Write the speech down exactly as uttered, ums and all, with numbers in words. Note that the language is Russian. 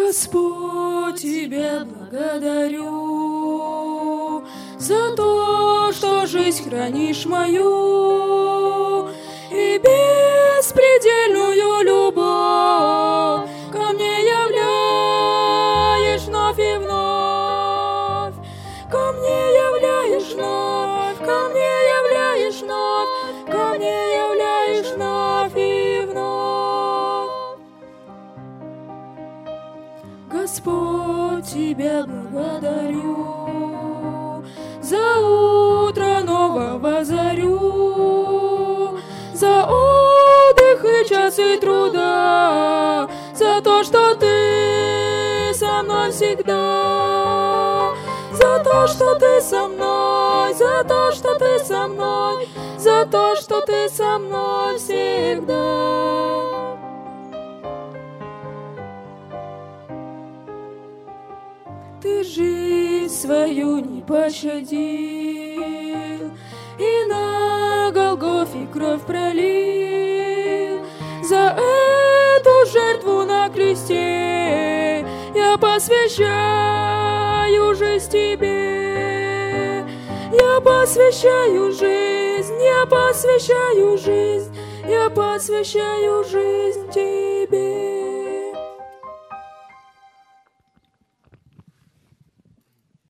Господь, Тебя благодарю за то, что жизнь хранишь мою и беспредельную любовь ко мне являешь вновь и вновь, ко мне являешь вновь, ко мне являешь вновь, ко мне являешь вновь и вновь. Господь, Тебя благодарю за утро нового зарю, за отдых и часы труда, за то, что Ты со мной всегда, за то, что Ты со мной, за то, что Ты со мной, за то, что Ты со мной всегда. Ты жизнь свою не пощадил и на Голгофе кровь пролил. За эту жертву на кресте я посвящаю жизнь Тебе. Я посвящаю жизнь, я посвящаю жизнь, я посвящаю жизнь Тебе.